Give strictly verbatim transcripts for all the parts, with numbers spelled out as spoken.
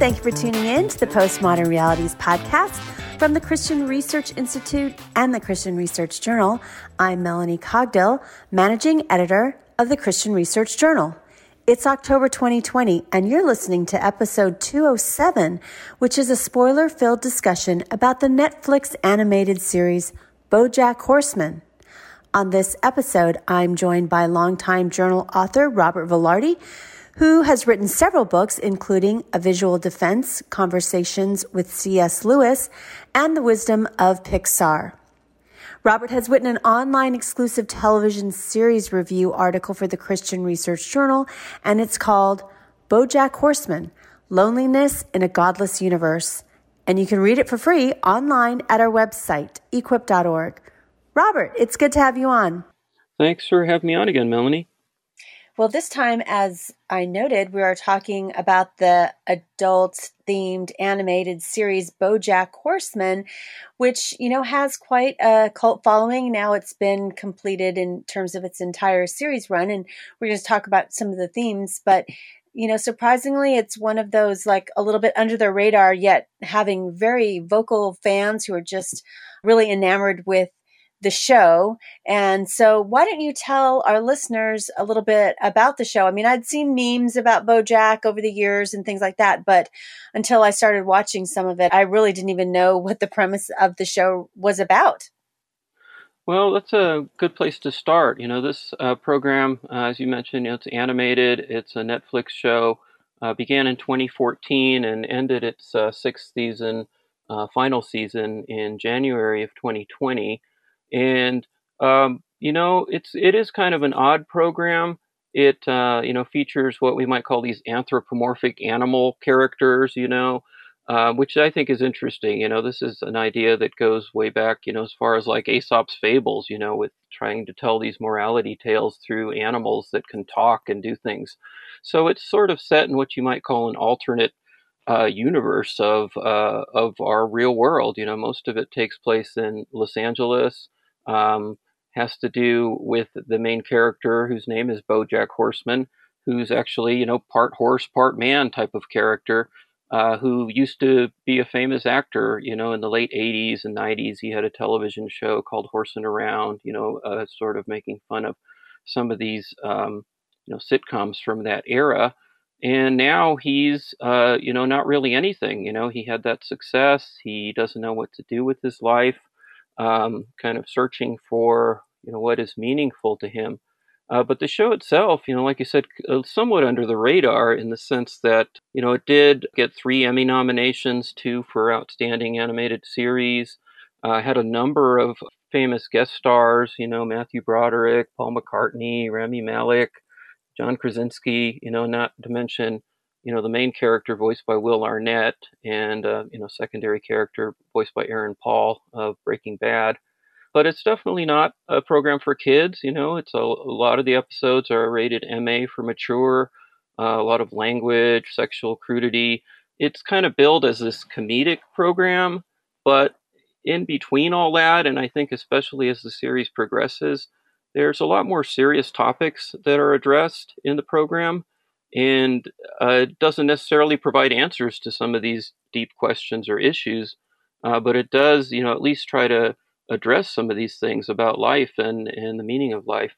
Thank you for tuning in to the Postmodern Realities podcast from the Christian Research Institute and the Christian Research Journal. I'm Melanie Cogdill, Managing Editor of the Christian Research Journal. It's October twenty twenty, and you're listening to episode two oh seven, which is a spoiler-filled discussion about the Netflix animated series BoJack Horseman. On this episode, I'm joined by longtime journal author Robert Velarde, who has written several books, including A Visual Defense, Conversations with C S. Lewis, and The Wisdom of Pixar. Robert has written an online exclusive television series review article for the Christian Research Journal, and it's called BoJack Horseman, Loneliness in a Godless Universe. And you can read it for free online at our website, equip dot org. Robert, it's good to have you on. Thanks for having me on again, Melanie. Well, this time, as I noted, we are talking about the adult-themed animated series BoJack Horseman, which, you know, has quite a cult following. Now it's been completed in terms of its entire series run, and we're going to talk about some of the themes. But, you know, surprisingly, it's one of those, like, a little bit under the radar, yet having very vocal fans who are just really enamored with the show. And so why don't you tell our listeners a little bit about the show? I mean, I'd seen memes about BoJack over the years and things like that, but until I started watching some of it, I really didn't even know what the premise of the show was about. Well, that's a good place to start. You know, this uh, program, uh, as you mentioned, you know, it's animated. It's a Netflix show. Uh, began in twenty fourteen and ended its uh, sixth season, uh, final season in January of twenty twenty. And, um, you know, it's, it is kind of an odd program. It, uh, you know, features what we might call these anthropomorphic animal characters, you know, uh, which I think is interesting. You know, this is an idea that goes way back, you know, as far as like Aesop's fables, you know, with trying to tell these morality tales through animals that can talk and do things. So it's sort of set in what you might call an alternate Uh, universe of uh, of our real world. You know, most of it takes place in Los Angeles. Um, has to do with the main character, whose name is BoJack Horseman, who's actually, you know, part horse, part man type of character, uh, who used to be a famous actor. You know, in the late eighties and nineties, he had a television show called Horsin' Around. You know, uh, sort of making fun of some of these, um, you know, sitcoms from that era. And now he's, uh, you know, not really anything. You know, he had that success. He doesn't know what to do with his life, um, kind of searching for, you know, what is meaningful to him. Uh, but the show itself, you know, like you said, uh, somewhat under the radar in the sense that, you know, it did get three Emmy nominations, two for Outstanding Animated Series, uh, had a number of famous guest stars, you know, Matthew Broderick, Paul McCartney, Rami Malek, John Krasinski, you know, not to mention, you know, the main character voiced by Will Arnett and, uh, you know, secondary character voiced by Aaron Paul of Breaking Bad. But it's definitely not a program for kids. You know, it's a, a lot of the episodes are rated M A for mature, uh, a lot of language, sexual crudity. It's kind of billed as this comedic program, but in between all that, and I think especially as the series progresses, there's a lot more serious topics that are addressed in the program, and uh, it doesn't necessarily provide answers to some of these deep questions or issues, uh, but it does, you know, at least try to address some of these things about life and, and the meaning of life.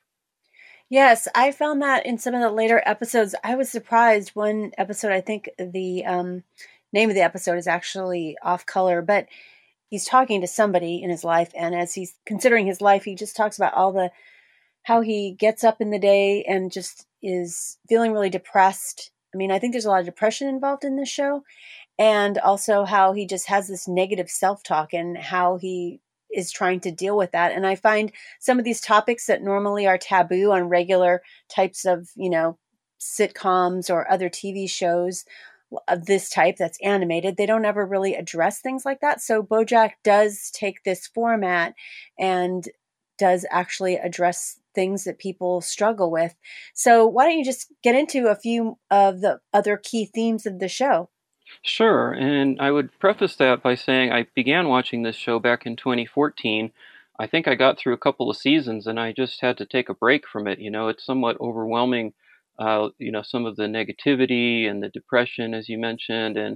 Yes, I found that in some of the later episodes. I was surprised. One episode, I think the um, name of the episode is actually off color, but he's talking to somebody in his life, and as he's considering his life, he just talks about all the how he gets up in the day and just is feeling really depressed. I mean, I think there's a lot of depression involved in this show, and also how he just has this negative self-talk and how he is trying to deal with that. And I find some of these topics that normally are taboo on regular types of, you know, sitcoms or other T V shows of this type that's animated, they don't ever really address things like that. So BoJack does take this format and does actually address things that people struggle with. So why don't you just get into a few of the other key themes of the show? Sure, and I would preface that by saying I began watching this show back in twenty fourteen. I think I got through a couple of seasons and I just had to take a break from it. You know, it's somewhat overwhelming, uh, you know, some of the negativity and the depression, as you mentioned, and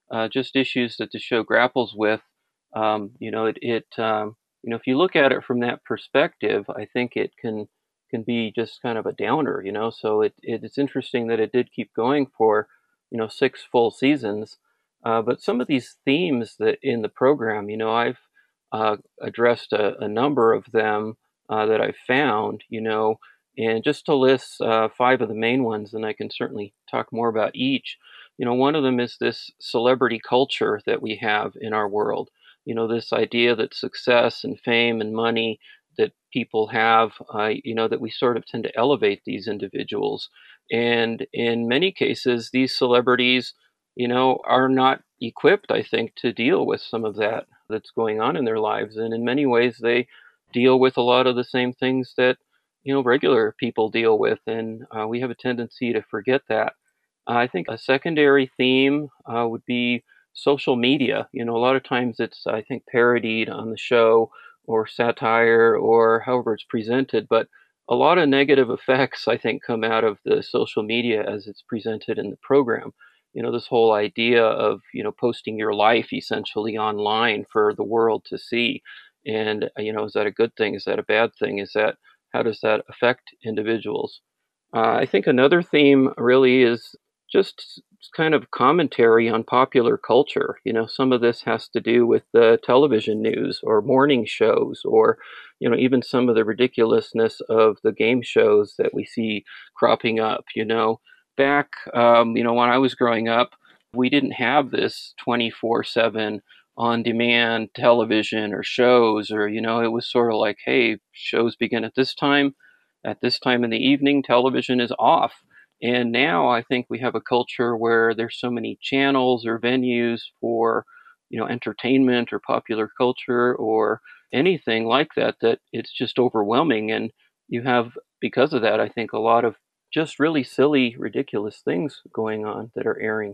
uh, just issues that the show grapples with. Um, you know, it, it um, you know, if you look at it from that perspective, I think it can can be just kind of a downer. You know, so it, it it's interesting that it did keep going for, you know, six full seasons. Uh, but some of these themes that in the program, you know, I've uh, addressed a, a number of them uh, that I've found, you know, and just to list uh, five of the main ones, and I can certainly talk more about each. You know, one of them is this celebrity culture that we have in our world. You know, this idea that success and fame and money that people have, uh, you know, that we sort of tend to elevate these individuals. And in many cases, these celebrities, you know, are not equipped, I think, to deal with some of that that's going on in their lives. And in many ways, they deal with a lot of the same things that, you know, regular people deal with. And uh, we have a tendency to forget that. Uh, I think a secondary theme uh, would be social media. You know, a lot of times it's, I think, parodied on the show or satire or however it's presented, but a lot of negative effects, I think, come out of the social media as it's presented in the program. You know, this whole idea of, you know, posting your life essentially online for the world to see. And, uh, you know, is that a good thing? Is that a bad thing? Is that, how does that affect individuals? Uh, I think another theme really is just kind of commentary on popular culture. You know, some of this has to do with the television news or morning shows, or, you know, even some of the ridiculousness of the game shows that we see cropping up. You know, back, um, you know, when I was growing up, we didn't have this twenty-four seven on demand television or shows, or, you know, it was sort of like, hey, shows begin at this time. At this time in the evening, television is off. And now I think we have a culture where there's so many channels or venues for, you know, entertainment or popular culture or anything like that, that it's just overwhelming. And you have, because of that, I think a lot of just really silly, ridiculous things going on that are airing.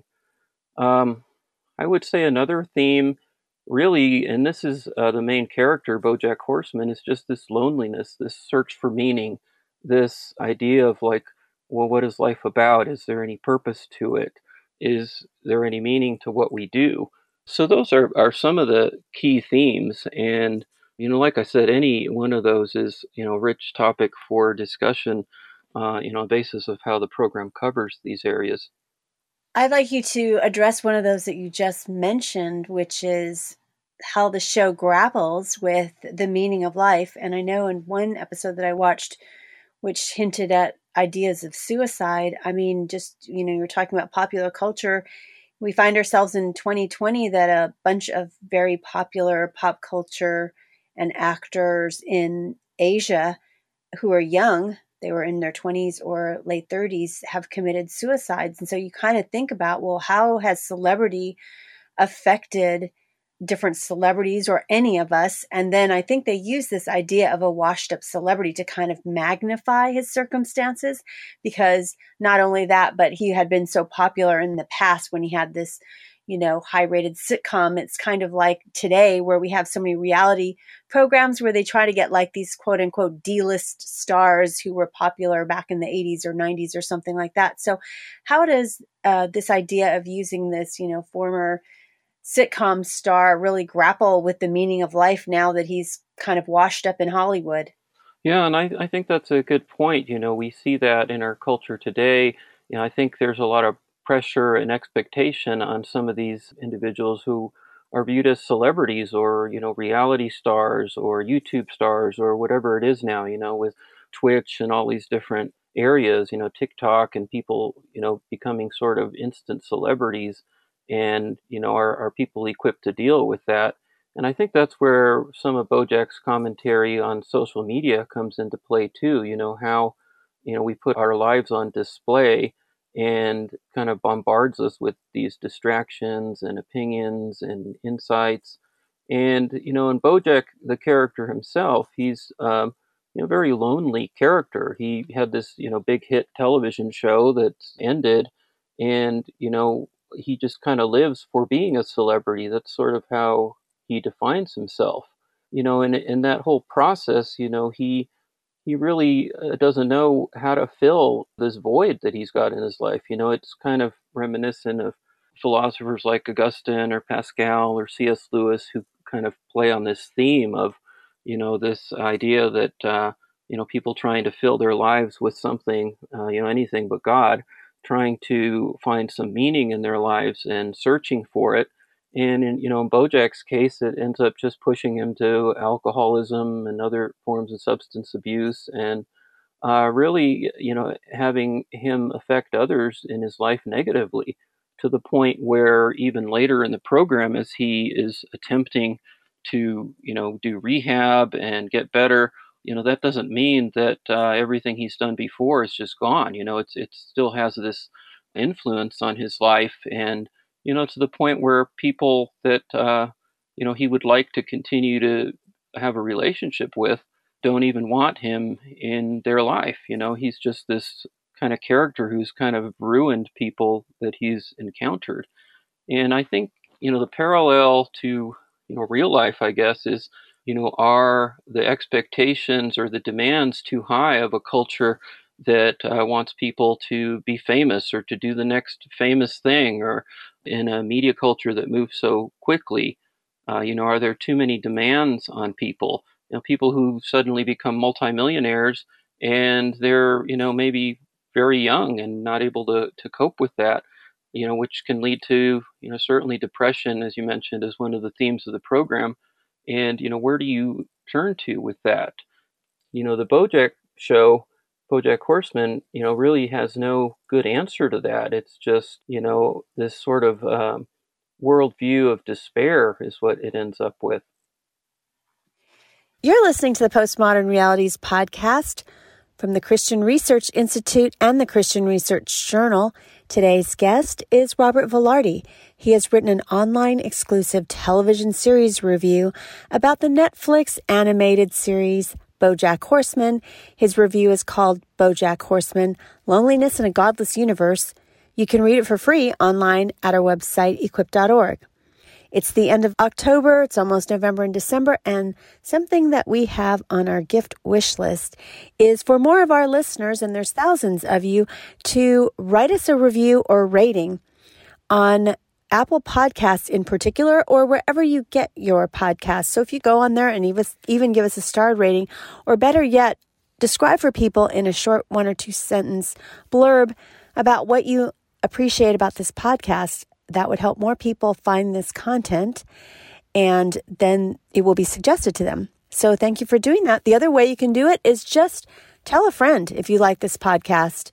Um, I would say another theme, really, and this is uh, the main character, BoJack Horseman, is just this loneliness, this search for meaning, this idea of like, well, what is life about? Is there any purpose to it? Is there any meaning to what we do? So those are, are some of the key themes. And, you know, like I said, any one of those is, you know, rich topic for discussion, uh, you know, on the basis of how the program covers these areas. I'd like you to address one of those that you just mentioned, which is how the show grapples with the meaning of life. And I know in one episode that I watched, which hinted at ideas of suicide, I mean, just, you know, you're talking about popular culture. We find ourselves in twenty twenty that a bunch of very popular pop culture and actors in Asia who are young, they were in their twenties or late thirties, have committed suicides. And so you kind of think about, well, how has celebrity affected different celebrities or any of us? And then I think they use this idea of a washed up celebrity to kind of magnify his circumstances, because not only that, but he had been so popular in the past when he had this, you know, high rated sitcom. It's kind of like today where we have so many reality programs where they try to get like these quote unquote D-list stars who were popular back in the eighties or nineties or something like that. So how does uh, this idea of using this, you know, former sitcom star really grapple with the meaning of life now that he's kind of washed up in Hollywood? Yeah, and I, I think that's a good point. You know, we see that in our culture today. You know, I think there's a lot of pressure and expectation on some of these individuals who are viewed as celebrities or, you know, reality stars or YouTube stars or whatever it is now, you know, with Twitch and all these different areas, you know, TikTok, and people, you know, becoming sort of instant celebrities. And, you know, are, are people equipped to deal with that? And I think that's where some of Bojack's commentary on social media comes into play too. You know, how, you know, we put our lives on display and kind of bombards us with these distractions and opinions and insights. And, you know, in Bojack, the character himself, he's, um, you know, a very lonely character. He had this, you know, big hit television show that ended, and, you know, he just kind of lives for being a celebrity. That's sort of how he defines himself. You know, and in that whole process, you know, he he really uh, doesn't know how to fill this void that he's got in his life. You know, it's kind of reminiscent of philosophers like Augustine or Pascal or C S. Lewis who kind of play on this theme of, you know, this idea that, uh, you know, people trying to fill their lives with something, uh, you know, anything but God, trying to find some meaning in their lives and searching for it. And in, you know, in Bojack's case, it ends up just pushing him to alcoholism and other forms of substance abuse, and uh, really, you know, having him affect others in his life negatively, to the point where even later in the program, as he is attempting to, you know, do rehab and get better, you know, that doesn't mean that uh, everything he's done before is just gone. You know, it's it still has this influence on his life, and you know, to the point where people that uh, you know he would like to continue to have a relationship with don't even want him in their life. You know, he's just this kind of character who's kind of ruined people that he's encountered. And I think, you know, the parallel to, you know, real life, I guess, is, you know, are the expectations or the demands too high of a culture that uh, wants people to be famous or to do the next famous thing, or in a media culture that moves so quickly? Uh, you know, are there too many demands on people? You know, people who suddenly become multimillionaires and they're, you know, maybe very young and not able to, to cope with that, you know, which can lead to, you know, certainly depression, as you mentioned, as one of the themes of the program. And, you know, where do you turn to with that? You know, the Bojack show, Bojack Horseman, you know, really has no good answer to that. It's just, you know, this sort of um, worldview of despair is what it ends up with. You're listening to the Postmodern Realities podcast from the Christian Research Institute and the Christian Research Journal. Today's guest is Robert Velarde. He has written an online exclusive television series review about the Netflix animated series Bojack Horseman. His review is called Bojack Horseman: Loneliness in a Godless Universe. You can read it for free online at our website, equip dot org. It's the end of October, it's almost November and December, and something that we have on our gift wish list is for more of our listeners, and there's thousands of you, to write us a review or rating on Apple Podcasts in particular, or wherever you get your podcasts. So if you go on there and even give us a star rating, or better yet, describe for people in a short one or two sentence blurb about what you appreciate about this podcast, that would help more people find this content, and then it will be suggested to them. So thank you for doing that. The other way you can do it is just tell a friend if you like this podcast,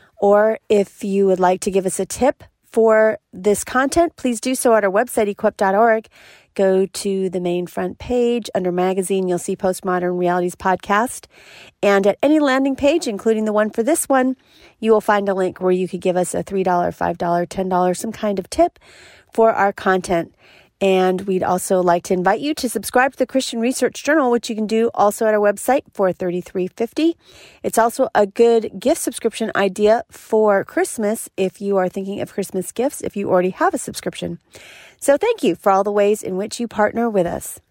or if you would like to give us a tip for this content, please do so at our website, equip dot org. Go to the main front page. Under magazine, you'll see Postmodern Realities Podcast. And at any landing page, including the one for this one, you will find a link where you could give us a three dollars, five dollars, ten dollars, some kind of tip for our content. And we'd also like to invite you to subscribe to the Christian Research Journal, which you can do also at our website for thirty-three fifty. It's also a good gift subscription idea for Christmas if you are thinking of Christmas gifts, if you already have a subscription. So thank you for all the ways in which you partner with us.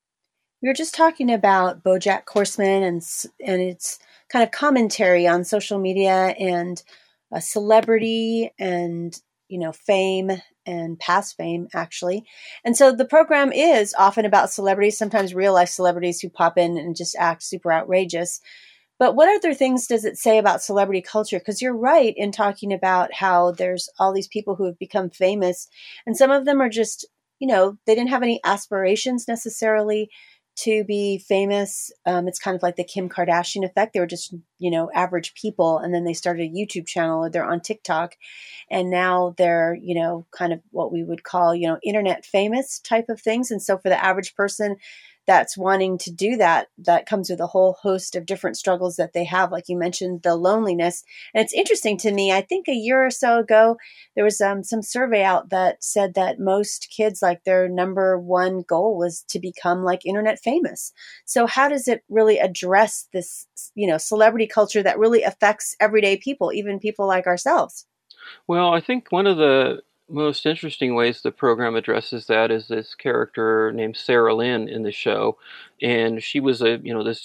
We were just talking about Bojack Horseman and, and its kind of commentary on social media and a celebrity and, you know, fame and past fame, actually. And so the program is often about celebrities, sometimes real life celebrities who pop in and just act super outrageous. But what other things does it say about celebrity culture? Because you're right in talking about how there's all these people who have become famous, and some of them are just, you know, they didn't have any aspirations necessarily to be famous. Um, it's kind of like the Kim Kardashian effect. They were just, you know, average people, and then they started a YouTube channel, or they're on TikTok, and now they're, you know, kind of what we would call, you know, internet famous type of things. And so for the average person that's wanting to do that, that comes with a whole host of different struggles that they have. Like you mentioned, the loneliness. And it's interesting to me, I think a year or so ago, there was um, some survey out that said that most kids, like their number one goal was to become like internet famous. So how does it really address this, you know, celebrity culture that really affects everyday people, even people like ourselves? Well, I think one of the most interesting ways the program addresses that is this character named Sarah Lynn in the show. And she was a, you know, this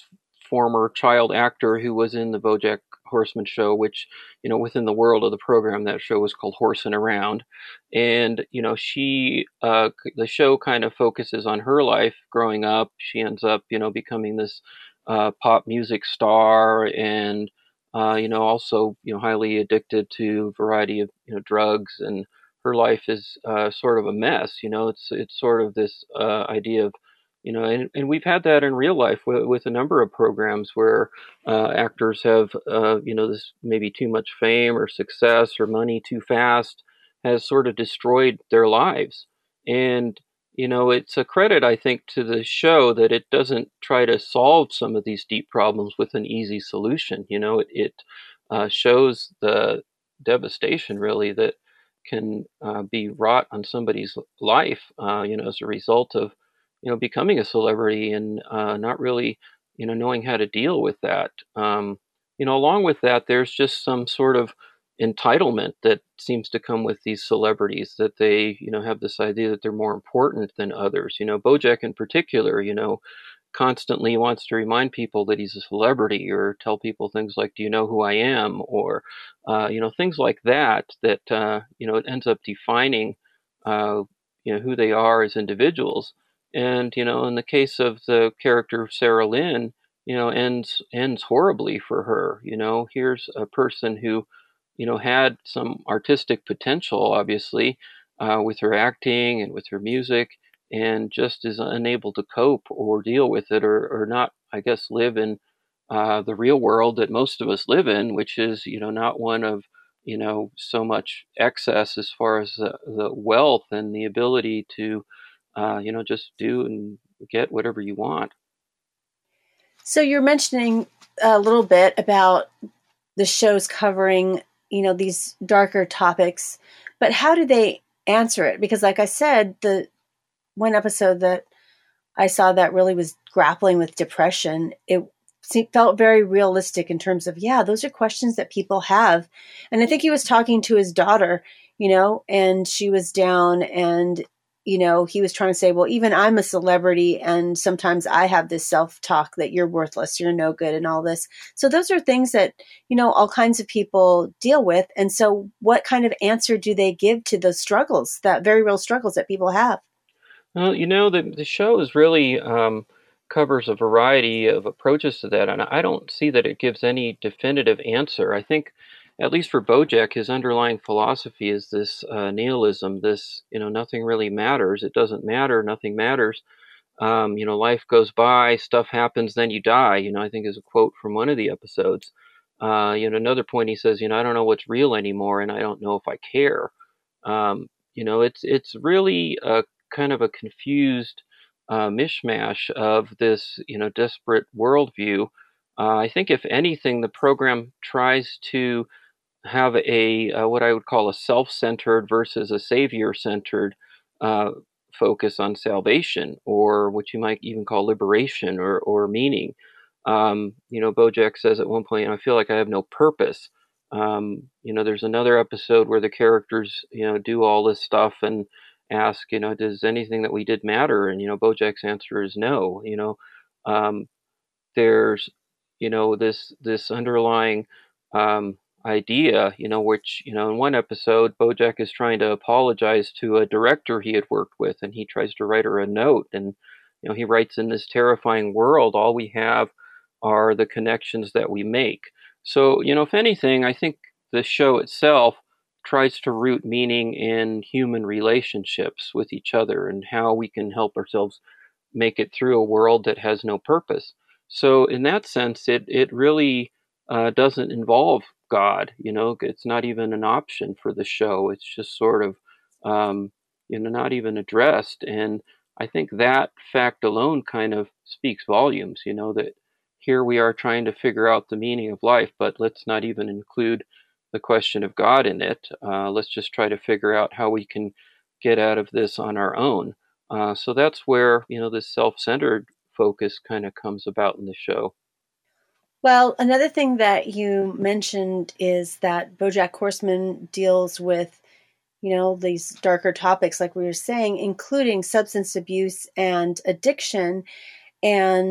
former child actor who was in the BoJack Horseman show, which, you know, within the world of the program, that show was called Horsin' Around. And, you know, she, uh, the show kind of focuses on her life growing up. She ends up, you know, becoming this uh, pop music star and, uh, you know, also, you know, highly addicted to a variety of, you know, drugs. And her life is uh, sort of a mess. You know, it's, it's sort of this uh, idea of, you know, and, and we've had that in real life with, with a number of programs where uh, actors have, uh, you know, this maybe too much fame or success or money too fast has sort of destroyed their lives. And, you know, it's a credit, I think, to the show that it doesn't try to solve some of these deep problems with an easy solution. You know, it, it uh, shows the devastation, really, that can uh, be wrought on somebody's life, uh, you know, as a result of, you know, becoming a celebrity and uh, not really, you know, knowing how to deal with that. Um, you know, along with that, there's just some sort of entitlement that seems to come with these celebrities, that they, you know, have this idea that they're more important than others. You know, BoJack in particular, you know, constantly wants to remind people that he's a celebrity, or tell people things like, "Do you know who I am?" or, uh, you know, things like that, that, uh, you know, it ends up defining, uh, you know, who they are as individuals. And, you know, in the case of the character of Sarah Lynn, you know, ends ends horribly for her. You know, here's a person who, you know, had some artistic potential, obviously, uh, with her acting and with her music, and just is unable to cope or deal with it, or, or not, I guess, live in uh, the real world that most of us live in, which is, you know, not one of, you know, so much excess as far as the, the wealth and the ability to, uh, you know, just do and get whatever you want. So you're mentioning a little bit about the shows covering, you know, these darker topics, but how do they answer it? Because like I said, the one episode that I saw that really was grappling with depression, it felt very realistic in terms of, yeah, those are questions that people have. And I think he was talking to his daughter, you know, and she was down, and, you know, he was trying to say, well, even I'm a celebrity, and sometimes I have this self-talk that you're worthless, you're no good, and all this. So those are things that, you know, all kinds of people deal with. And so what kind of answer do they give to those struggles, that very real struggles that people have? Well, you know, the the show is really um, covers a variety of approaches to that, and I don't see that it gives any definitive answer. I think, at least for BoJack, his underlying philosophy is this uh, nihilism. This, you know, nothing really matters. It doesn't matter. Nothing matters. Um, you know, life goes by, stuff happens, then you die. You know, I think is a quote from one of the episodes. Uh, you know, another point he says, you know, I don't know what's real anymore, and I don't know if I care. Um, you know, it's it's really a kind of a confused uh, mishmash of this, you know, desperate worldview. Uh, I think, if anything, the program tries to have a uh, what I would call a self-centered versus a savior-centered uh, focus on salvation, or what you might even call liberation, or or meaning. Um, you know, BoJack says at one point, "I feel like I have no purpose." Um, you know, there's another episode where the characters, you know, do all this stuff and ask, you know, does anything that we did matter? And, you know, BoJack's answer is no. You know, um, there's, you know, this this underlying um, idea, you know, which, you know, in one episode, BoJack is trying to apologize to a director he had worked with, and he tries to write her a note, and, you know, he writes, "In this terrifying world, all we have are the connections that we make." So, you know, if anything, I think the show itself tries to root meaning in human relationships with each other, and how we can help ourselves make it through a world that has no purpose. So in that sense, it it really uh, doesn't involve God. You know, it's not even an option for the show. It's just sort of, um, you know, not even addressed. And I think that fact alone kind of speaks volumes. You know, that here we are trying to figure out the meaning of life, but let's not even include the question of God in it. Uh, let's just try to figure out how we can get out of this on our own. Uh, so that's where, you know, this self-centered focus kind of comes about in the show. Well, another thing that you mentioned is that BoJack Horseman deals with, you know, these darker topics, like we were saying, including substance abuse and addiction. And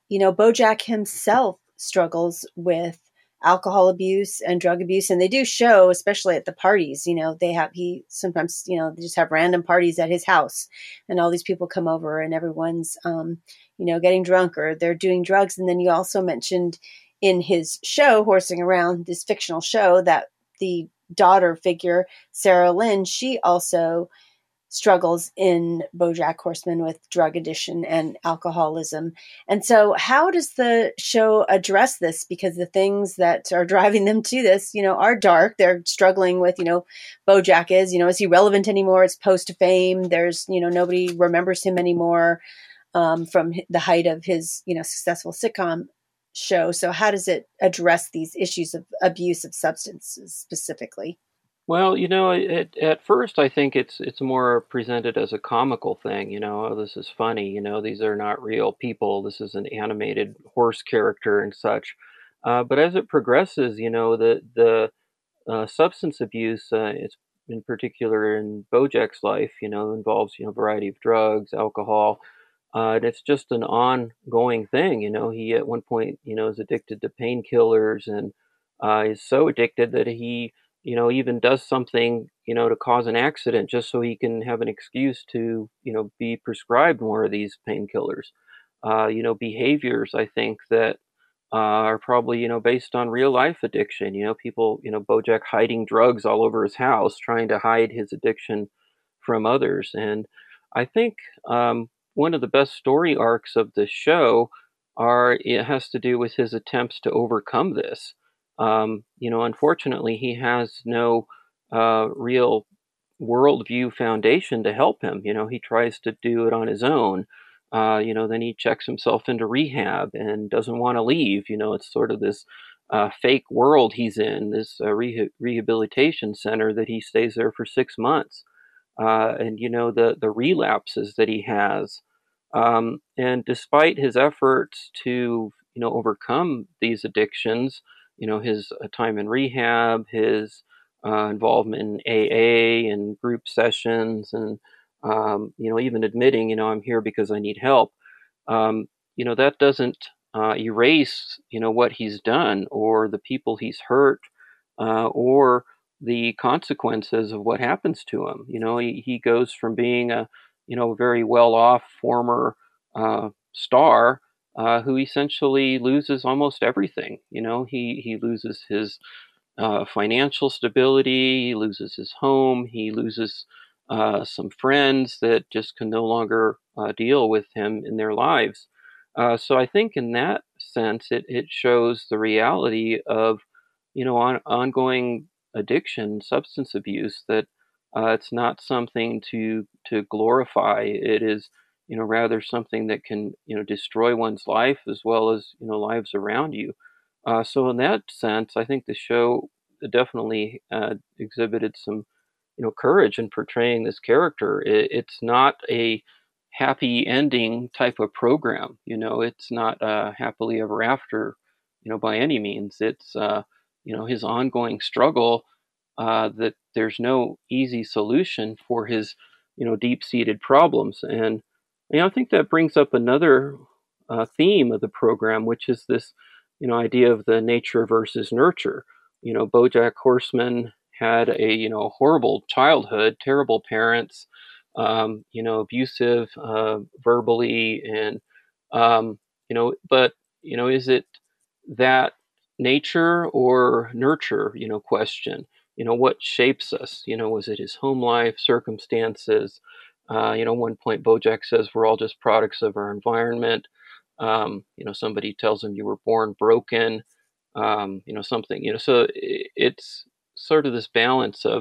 you know, BoJack himself struggles with alcohol abuse and drug abuse. And they do show, especially at the parties, you know, they have, he sometimes, you know, they just have random parties at his house and all these people come over and everyone's, um, you know, getting drunk or they're doing drugs. And then you also mentioned in his show, Horsing Around, this fictional show, that the daughter figure, Sarah Lynn, she also struggles in BoJack Horseman with drug addiction and alcoholism. And so how does the show address this? Because the things that are driving them to this, you know, are dark. They're struggling with, you know, BoJack is, you know, is he relevant anymore? It's post fame. There's, you know, nobody remembers him anymore um, from the height of his, you know, successful sitcom show. So how does it address these issues of abuse of substances specifically? Well, you know, at, at first I think it's it's more presented as a comical thing, you know, oh, this is funny, you know, these are not real people, this is an animated horse character and such. Uh, but as it progresses, you know, the the uh, substance abuse, uh, it's in particular in BoJack's life, you know, involves, you know, a variety of drugs, alcohol, uh, and it's just an ongoing thing, you know. He at one point, you know, is addicted to painkillers and uh, is so addicted that he you know, even does something, you know, to cause an accident just so he can have an excuse to, you know, be prescribed more of these painkillers. Uh, you know, behaviors, I think, that uh, are probably, you know, based on real life addiction. You know, people, you know, BoJack hiding drugs all over his house, trying to hide his addiction from others. And I think um, one of the best story arcs of the show are, it has to do with his attempts to overcome this. Um, you know, unfortunately, he has no uh, real worldview foundation to help him. You know, he tries to do it on his own. Uh, you know, then he checks himself into rehab and doesn't want to leave. You know, it's sort of this uh, fake world he's in, this uh, reha- rehabilitation center that he stays there for six months. Uh, and, you know, the, the relapses that he has. Um, and despite his efforts to, you know, overcome these addictions, you know, his uh, time in rehab, his uh, involvement in A A and group sessions, and, um, you know, even admitting, you know, I'm here because I need help, um, you know, that doesn't uh, erase, you know, what he's done or the people he's hurt uh, or the consequences of what happens to him. You know, he, he goes from being a, you know, very well off former uh, star uh, who essentially loses almost everything. You know, he, he loses his uh, financial stability, he loses his home, he loses uh, some friends that just can no longer uh, deal with him in their lives. Uh, so I think in that sense, it, it shows the reality of, you know, on, ongoing addiction, substance abuse, that uh, it's not something to to glorify. It is, you know, rather something that can, you know, destroy one's life as well as, you know, lives around you. Uh, so in that sense, I think the show definitely uh, exhibited some, you know, courage in portraying this character. It, it's not a happy ending type of program. You know, it's not uh, happily ever after, you know, by any means. It's, uh, you know, his ongoing struggle, uh, that there's no easy solution for his, you know, deep-seated problems. And, you know, I think that brings up another uh, theme of the program, which is this, you know, idea of the nature versus nurture. You know, BoJack Horseman had a, you know, horrible childhood, terrible parents, um, you know, abusive uh, verbally, and um, you know, but you know, is it that nature or nurture? You know, question. You know, what shapes us? You know, was it his home life, circumstances? Uh, you know, one point BoJack says we're all just products of our environment. Um, you know, somebody tells him you were born broken. Um, you know, something. You know, so it's sort of this balance of,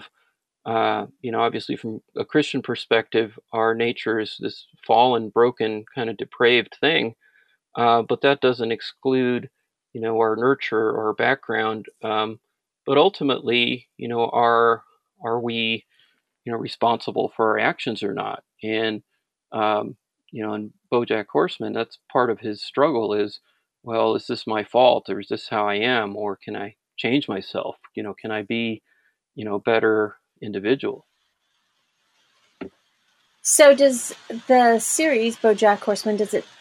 uh, you know, obviously from a Christian perspective, our nature is this fallen, broken, kind of depraved thing. Uh, but that doesn't exclude, you know, our nurture or our background. Um, but ultimately, you know, are are we, you know, responsible for our actions or not? And um, you know, in BoJack Horseman, that's part of his struggle is, well, is this my fault, or is this how I am, or can I change myself? You know, can I be, you know, a better individual? So does the series BoJack Horseman, does it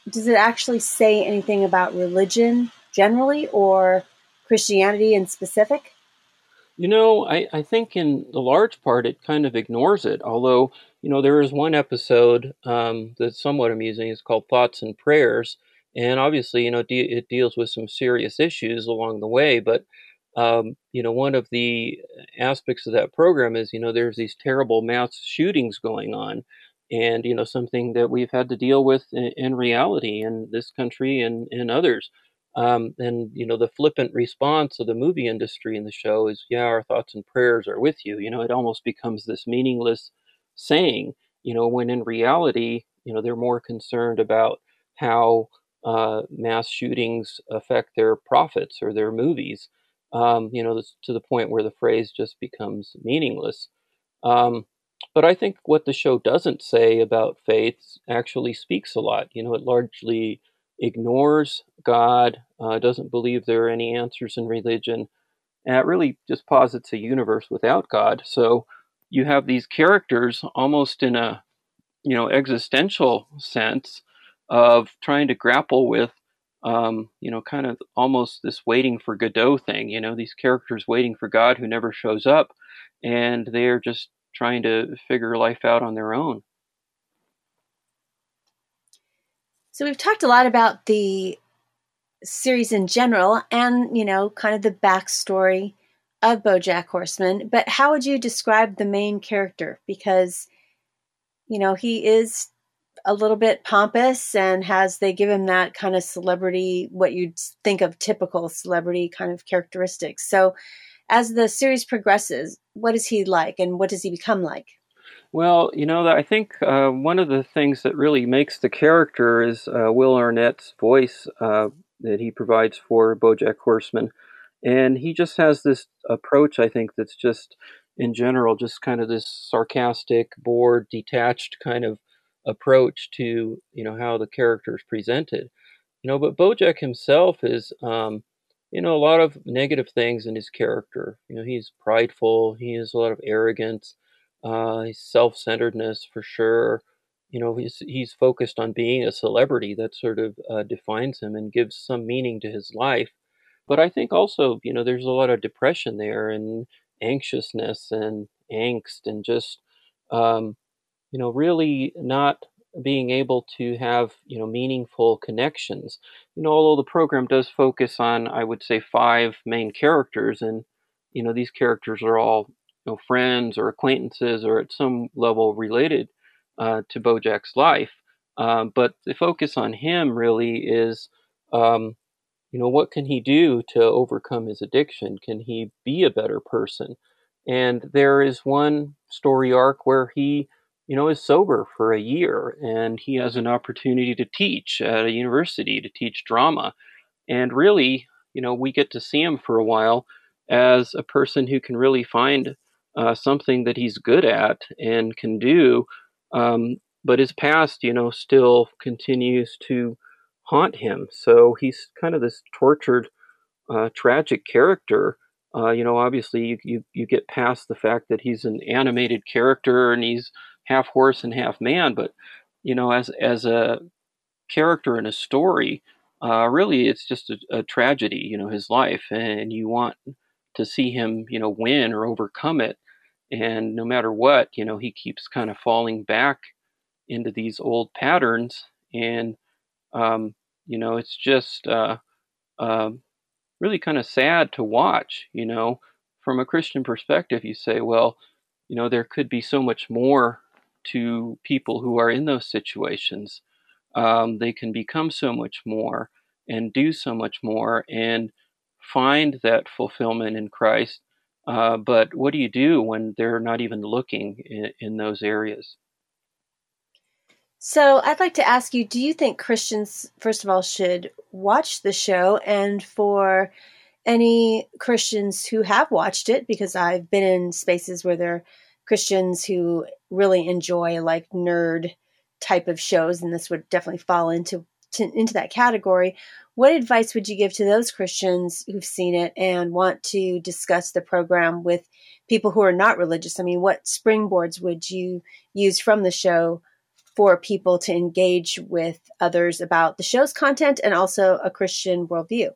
does it actually say anything about religion generally or Christianity in specific? You know, I, I think in the large part it kind of ignores it. Although, you know, there is one episode um, that's somewhat amusing. It's called Thoughts and Prayers. And obviously, you know, de- it deals with some serious issues along the way. But, um, you know, one of the aspects of that program is, you know, there's these terrible mass shootings going on. And, you know, something that we've had to deal with in, in reality in this country and in others. Um, and you know, the flippant response of the movie industry in the show is, "Yeah, our thoughts and prayers are with you." You know, it almost becomes this meaningless saying. You know, when in reality, you know, they're more concerned about how uh, mass shootings affect their profits or their movies. Um, you know, to the point where the phrase just becomes meaningless. Um, but I think what the show doesn't say about faith actually speaks a lot. You know, it largely ignores God, uh, doesn't believe there are any answers in religion, and it really just posits a universe without God. So you have these characters almost in a, you know, existential sense of trying to grapple with, um, you know, kind of almost this waiting for Godot thing. You know, these characters waiting for God who never shows up, and they're just trying to figure life out on their own. So we've talked a lot about the series in general and, you know, kind of the backstory of BoJack Horseman, but how would you describe the main character? Because, you know, he is a little bit pompous and has, they give him that kind of celebrity, what you'd think of typical celebrity kind of characteristics. So as the series progresses, what is he like and what does he become like? Well, you know, I think uh, one of the things that really makes the character is uh, Will Arnett's voice uh, that he provides for BoJack Horseman, and he just has this approach. I think that's just, in general, just kind of this sarcastic, bored, detached kind of approach to, you know, how the character is presented. You know, but BoJack himself is, um, you know, a lot of negative things in his character. You know, he's prideful. He has a lot of arrogance. Uh, self-centeredness for sure. You know, he's he's focused on being a celebrity. That sort of uh, defines him and gives some meaning to his life. But I think also, you know, there's a lot of depression there and anxiousness and angst and just, um, you know, really not being able to have, you know, meaningful connections. You know, although the program does focus on, I would say, five main characters, and, you know, these characters are all, you know, friends or acquaintances or at some level related uh, to BoJack's life. Um, but the focus on him really is, um, you know, what can he do to overcome his addiction? Can he be a better person? And there is one story arc where he, you know, is sober for a year and he has an opportunity to teach at a university, to teach drama. And really, you know, we get to see him for a while as a person who can really find uh, something that he's good at and can do. Um, but his past, you know, still continues to haunt him. So he's kind of this tortured, uh, tragic character. Uh, you know, obviously, you, you you get past the fact that he's an animated character and he's half horse and half man. But you know, as as a character in a story, uh, really, it's just a, a tragedy. You know, his life, and you want to see him, you know, win or overcome it. And no matter what, you know, he keeps kind of falling back into these old patterns, and um, you know, it's just uh, uh, really kind of sad to watch. You know, from a Christian perspective, you say, well, you know, there could be so much more to people who are in those situations. Um, they can become so much more and do so much more and find that fulfillment in Christ. Uh, but what do you do when they're not even looking in, in those areas? So I'd like to ask you, do you think Christians, first of all, should watch the show? And for any Christians who have watched it, because I've been in spaces where there are Christians who really enjoy like nerd type of shows, and this would definitely fall into to, into that category. What advice would you give to those Christians who've seen it and want to discuss the program with people who are not religious? I mean, what springboards would you use from the show for people to engage with others about the show's content and also a Christian worldview.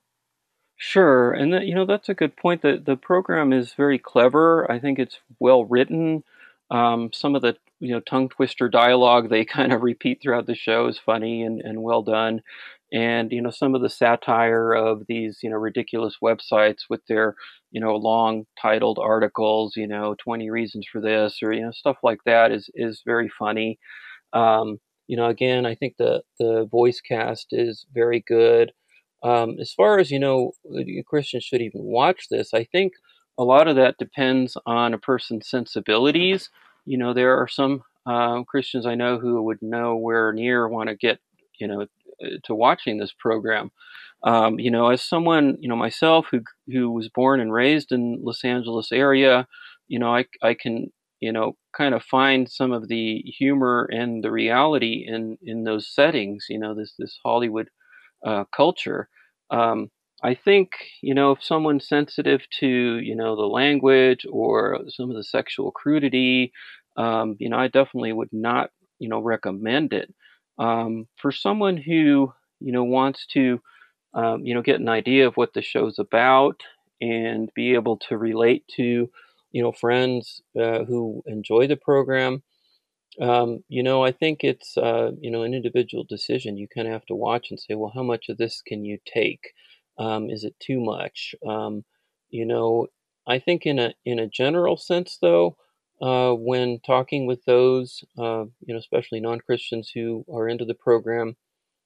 Sure, and that, you know that's a good point. The the program is very clever. I think it's well written. Um, some of the you know tongue twister dialogue they kind of repeat throughout the show is funny and, and well done. And you know some of the satire of these you know ridiculous websites with their you know long titled articles, you know twenty reasons for this or you know stuff like that is is very funny. Um, you know, again, I think the the voice cast is very good. Um, as far as you know, Christians should even watch this. I think a lot of that depends on a person's sensibilities. You know, there are some uh, Christians I know who would nowhere near want to get you know to watching this program. Um, you know, as someone you know myself who who was born and raised in Los Angeles area, you know, I I can you know, kind of find some of the humor and the reality in in those settings. You know, this this Hollywood uh, culture. Um, I think you know if someone's sensitive to you know the language or some of the sexual crudity, um, you know, I definitely would not you know recommend it. Um, for someone who you know wants to um, you know, get an idea of what the show's about and be able to relate to, you know, friends uh, who enjoy the program. Um, you know, I think it's, uh, you know, an individual decision. You kind of have to watch and say, well, how much of this can you take? Um, is it too much? Um, you know, I think in a in a general sense, though, uh, when talking with those, uh, you know, especially non-Christians who are into the program,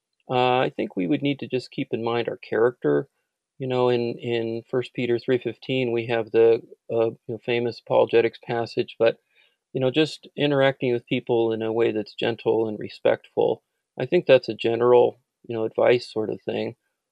uh, I think we would need to just keep in mind our character. You know, in in First Peter three fifteen, we have the uh, you know, famous apologetics passage, but you know, just interacting with people in a way that's gentle and respectful. I think that's a general you know advice sort of thing.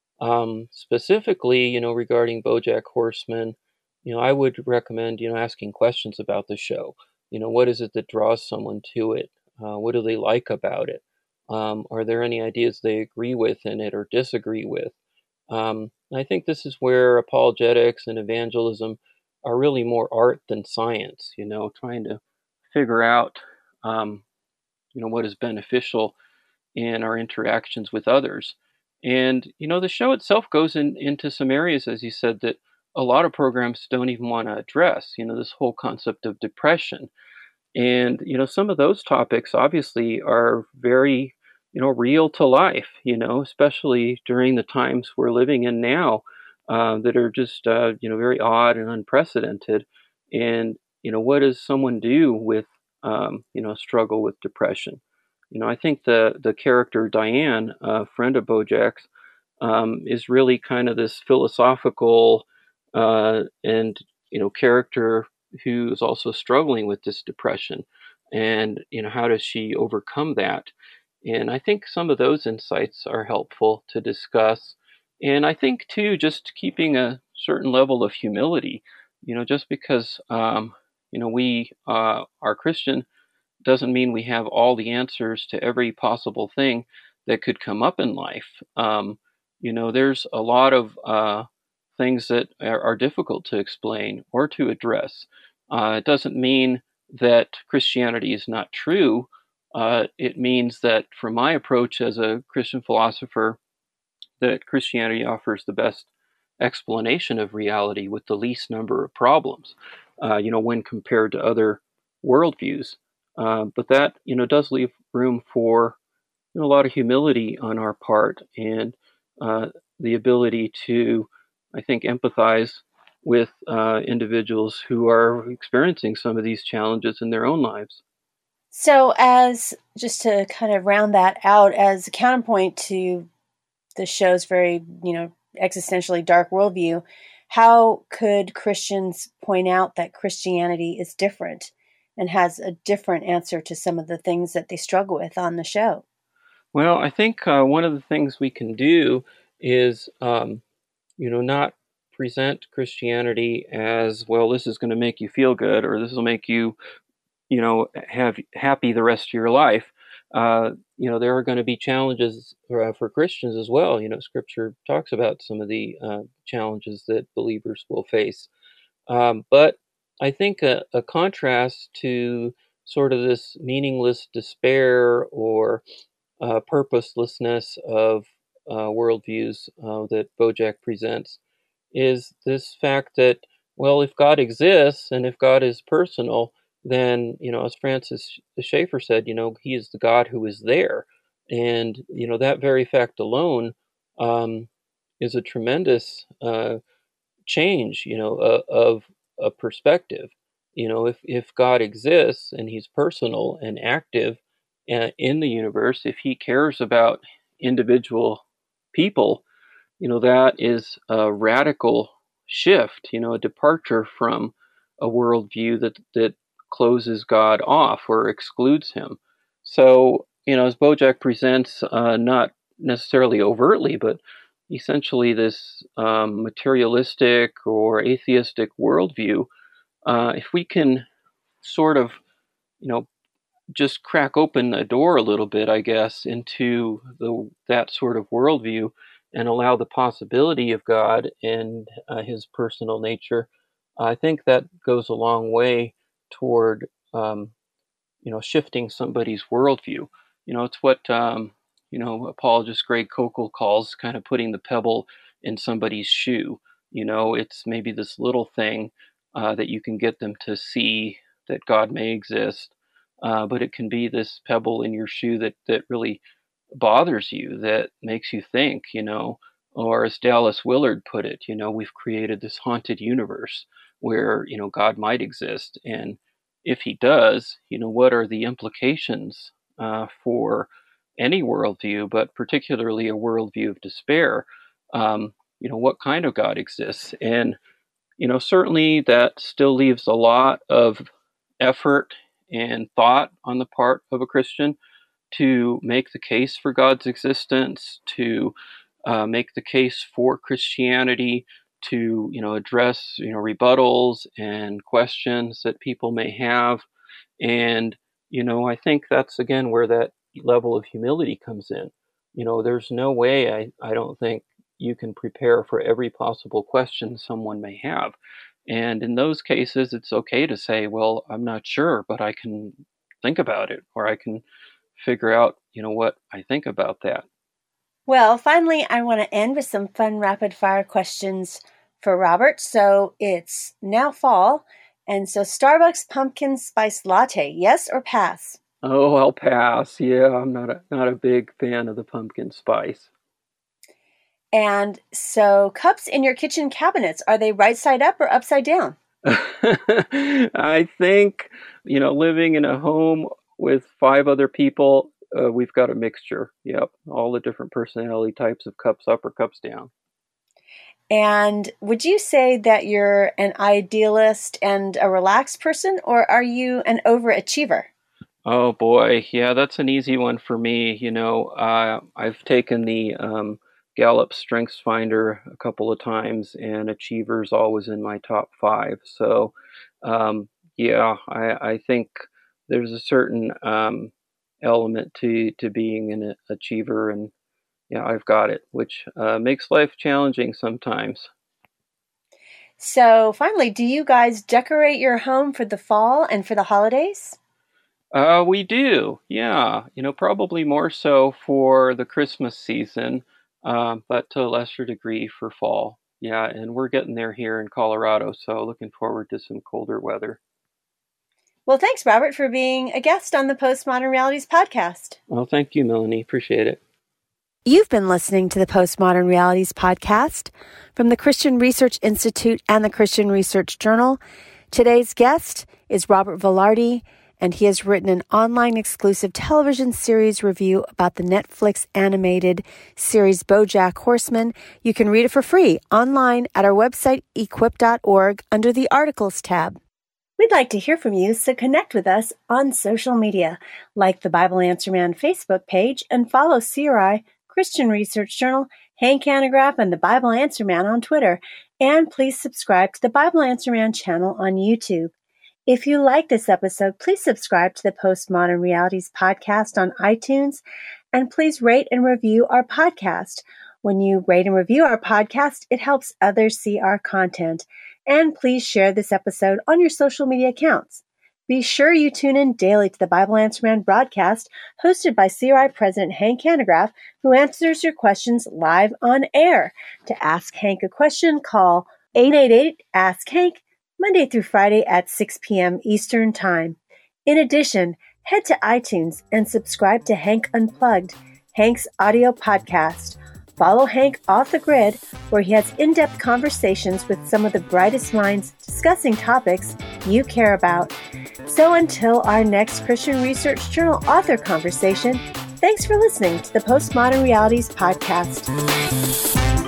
Um, specifically, you know, regarding BoJack Horseman, you know, I would recommend you know asking questions about the show. You know, what is it that draws someone to it? Uh, what do they like about it? Um, are there any ideas they agree with in it or disagree with? Um, I think this is where apologetics and evangelism are really more art than science. You know, trying to figure out, um, you know, what is beneficial in our interactions with others. And, you know, the show itself goes in, into some areas, as you said, that a lot of programs don't even want to address, you know, this whole concept of depression. And, you know, some of those topics obviously are very, you know, real to life, you know, especially during the times we're living in now uh, that are just, uh, you know, very odd and unprecedented. And, you know, what does someone do with, um, you know, struggle with depression? You know, I think the, the character Diane, a friend of Bojack's, um, is really kind of this philosophical uh, and, you know, character who's also struggling with this depression and you know how does she overcome that, and I think some of those insights are helpful to discuss. And I think too just keeping a certain level of humility, you know just because um, you know we uh, are Christian doesn't mean we have all the answers to every possible thing that could come up in life. Um, you know, there's a lot of uh, things that are, are difficult to explain or to address. Uh, it doesn't mean that Christianity is not true. Uh, it means that, from my approach as a Christian philosopher, that Christianity offers the best explanation of reality with the least number of problems, uh, you know, when compared to other worldviews. Uh, but that, you know, does leave room for you know, a lot of humility on our part and uh, the ability to, I think, empathize with uh, individuals who are experiencing some of these challenges in their own lives. So, as just to kind of round that out, as a counterpoint to the show's very, you know, existentially dark worldview, how could Christians point out that Christianity is different and has a different answer to some of the things that they struggle with on the show? Well, I think uh, one of the things we can do is, um, you know, not present Christianity as, well, this is going to make you feel good or this will make you you know, have happy the rest of your life. Uh, you know, there are going to be challenges for, uh, for Christians as well. You know, Scripture talks about some of the uh, challenges that believers will face. Um, but I think a, a contrast to sort of this meaningless despair or uh, purposelessness of uh, worldviews uh, that Bojack presents is this fact that, well, if God exists and if God is personal, then, you know, as Francis Schaeffer said, you know, he is the God who is there. And, you know, that very fact alone um, is a tremendous uh, change, you know, uh, of a perspective. You know, if, if God exists and he's personal and active uh, in the universe, if he cares about individual people, you know, that is a radical shift, you know, a departure from a worldview that, that closes God off or excludes him. So, you know, as Bojack presents, uh, not necessarily overtly, but essentially this um, materialistic or atheistic worldview, uh, if we can sort of, you know, just crack open a door a little bit, I guess, into the that sort of worldview and allow the possibility of God and uh, his personal nature, I think that goes a long way toward, um, you know, shifting somebody's worldview. You know, it's what, um, you know, apologist Greg Koukl calls kind of putting the pebble in somebody's shoe. You know, it's maybe this little thing uh, that you can get them to see that God may exist, uh, but it can be this pebble in your shoe that, that really bothers you, that makes you think, you know, or as Dallas Willard put it, you know, we've created this haunted universe where, you know, God might exist. And if he does, you know, what are the implications uh, for any worldview, but particularly a worldview of despair? Um, you know, what kind of God exists? And, you know, certainly that still leaves a lot of effort and thought on the part of a Christian to make the case for God's existence, to uh, make the case for Christianity, to, you know, address, you know, rebuttals and questions that people may have. And, you know, I think that's again where that level of humility comes in. You know, there's no way, I, I don't think, you can prepare for every possible question someone may have. And in those cases, it's okay to say, well, I'm not sure, but I can think about it, or I can figure out, you know, what I think about that. Well, finally, I want to end with some fun rapid fire questions for Robert. So it's now fall, and so Starbucks pumpkin spice latte, yes or pass? Oh, I'll pass. Yeah, I'm not a, not a big fan of the pumpkin spice. And so cups in your kitchen cabinets, are they right side up or upside down? I think, you know, living in a home with five other people, uh, we've got a mixture. Yep, all the different personality types of cups up or cups down. And would you say that you're an idealist and a relaxed person, or are you an overachiever? Oh boy, yeah, that's an easy one for me. You know, uh, I've taken the um, Gallup Strengths Finder a couple of times, and Achiever's always in my top five. So, um, yeah, I, I think there's a certain um, element to to being an achiever, and yeah, I've got it, which uh, makes life challenging sometimes. So finally, do you guys decorate your home for the fall and for the holidays? Uh, we do, yeah. You know, probably more so for the Christmas season, uh, but to a lesser degree for fall. Yeah, and we're getting there here in Colorado, so looking forward to some colder weather. Well, thanks, Robert, for being a guest on the Postmodern Realities podcast. Well, thank you, Melanie. Appreciate it. You've been listening to the Postmodern Realities podcast from the Christian Research Institute and the Christian Research Journal. Today's guest is Robert Velarde, and he has written an online exclusive television series review about the Netflix animated series BoJack Horseman. You can read it for free online at our website, equip dot org, under the Articles tab. We'd like to hear from you, so connect with us on social media, like the Bible Answer Man Facebook page, and follow C R I, Christian Research Journal, Hank Hanegraaff, and the Bible Answer Man on Twitter. And please subscribe to the Bible Answer Man channel on YouTube. If you like this episode, please subscribe to the Postmodern Realities podcast on iTunes, and please rate and review our podcast. When you rate and review our podcast, it helps others see our content. And please share this episode on your social media accounts. Be sure you tune in daily to the Bible Answer Man broadcast hosted by C R I President Hank Hanegraaff, who answers your questions live on air. To ask Hank a question, call eight eight eight, ask Hank, Monday through Friday at six p.m. Eastern Time. In addition, head to iTunes and subscribe to Hank Unplugged, Hank's audio podcast. Follow Hank Off the Grid, where he has in-depth conversations with some of the brightest minds discussing topics you care about. So until our next Christian Research Journal author conversation, thanks for listening to the Postmodern Realities podcast.